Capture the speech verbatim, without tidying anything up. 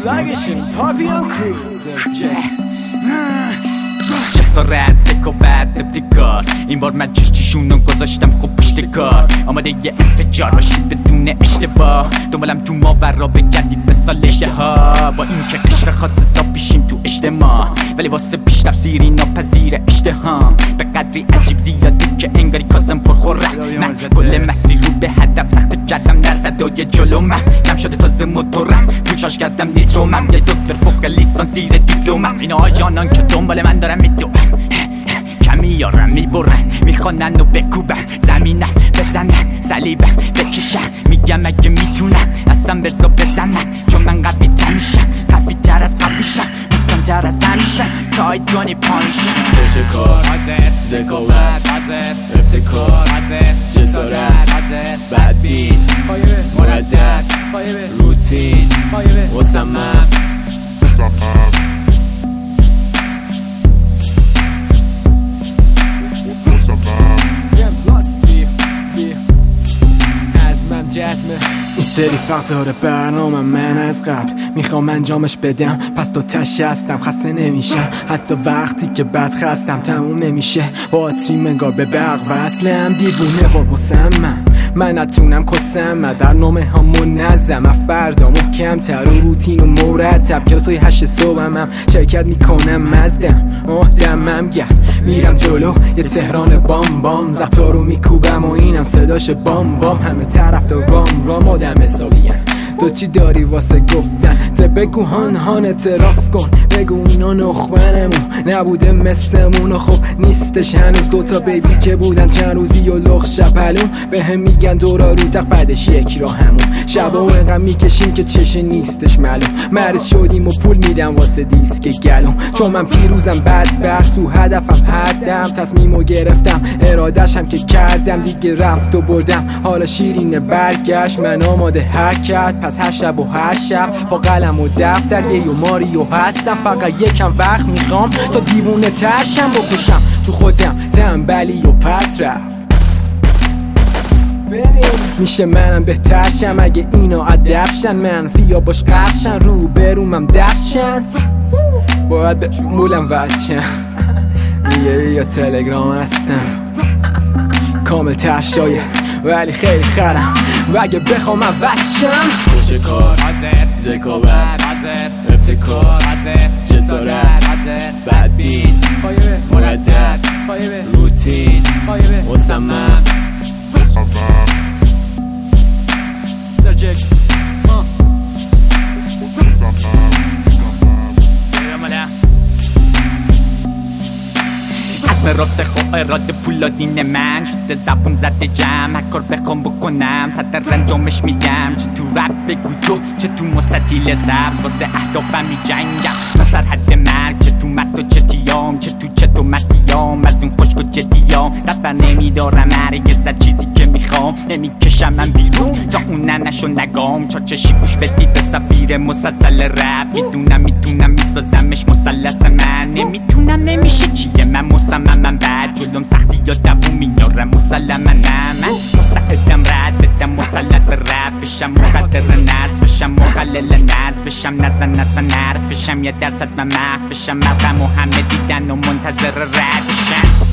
Lagershon, Papillon Crew جسارت سکوت ابتکار این بار من چشتیشونو گذاشتم خوب پشت کار آماده یه انفجار باشید بدون اشتباه دنبالم تو ماورا بگردید مثال اژدها با این که قشر خاص حساب پیشیم تو اجتماع ولی واسه پیش‌تفسیری ناپذیر اشتهام به قدری عجیب زیاده که انگاری کازم پرخورم من کل مسیر رو به هدف تخته کردم در صدای جلو من کم شده تازه موتورم فولشارژ کردم نیترومم یه دکتر فوق لیسانس زیر دیپلمم این آژانان که دنبال من دارم میدونن کمی یارم میبرن میخوانن و بکوبن زمینم بزنن صلیبم بکشن میگم اگه میتونن اصلا بزا بزنن چون من قوی تر میشم قوی تر از قبلیشم میکم تر از همیشم تایتانی پانشم پشت کار ذکاوت ابتکار جسارت بدبین مردد روتین مصمم این سری فقط داره برنامه من از قبل میخوام انجامش بدم پس تو تش هستم خسته نمیشم حتی وقتی که بد خستم تموم نمیشه باتری منگار به برق وصلم دیوونه و مصمم من نتونم کسم در نامه ها منظم فردا محکم‌تر و روتین و مرتب کلاسای هشت صبحم هم شرکت میکنم مزدم آدمم گرم میرم جلو یه تهران بام بام زفتا رو میکوبم و اینم صداش بام بام همه طرف دو رام رام آدم حسابیم تو چی داری واسه گفتن ته بگو هان هان اعتراف کن بگو اینا نخبنمون نبوده مثلمون و خب نیستش هنوز دوتا بیبی که بودن چند روزی و لخ شپلون به هم میگن دورا رو تق بعدش یک را همون شبا و انقدر میکشیم که چشه نیستش معلوم مریض شدیم و پول میدم واسه دیسک گلوم چون من پیروزم بد بخص و هدفم حدم تصمیمو گرفتم ارادشم که کردم دیگه رفت و بردم حالا شیرین برگشت من آماده حرکت پس هر شب و هر شب با قلم و دفتر یه و ماریو هستم فقط یکم وقت میخوام تا دیوونه ترشم بکشم تو خودم تنبلی و پس رفت میشه منم بهترشم اگه اینا ادبشن منفی باش قرشن رو برومم دفشن باید به مولم وزشن میگه بیا تلگرام هستم کامل ترشایه ولی خیلی خرم و اگه بخوام من وزشم پشت کار ذکاوت ابتکار جسارت بدبین مردد روتین مصمم سرجک اسم راست خو اراده پولا دین من شده زبون زده جمع هر کار بخوام بکنم صد رنجامش میدم چه تو رپ بگو تو چه تو مستطیل سبز واسه اهدافم میجنگم تا سرحد مرگ چه تو مست و چه تیام چه تو چه تو مستیام از این خشک و جدیام دست بر نمیدارم هرگز از چیزی که میخوام نمیکشم من بیرون تا اون ننشو نگام چار چشی گوش بدید به سفیر مسلسل رپ میدونم میتونم میسازمش مثلث من نمیتونم نمیشه چیه من مصمم من بعد جلوم سختی یا دووم میارم مسلما نه من مستعدم رد بدم مسلط به رب بشم مقدر نصب بشم مخلل نصب بشم نزن نزن نرف بشم یه درصد من محو بشم مقام و همه دیدن و منتظر رد بشم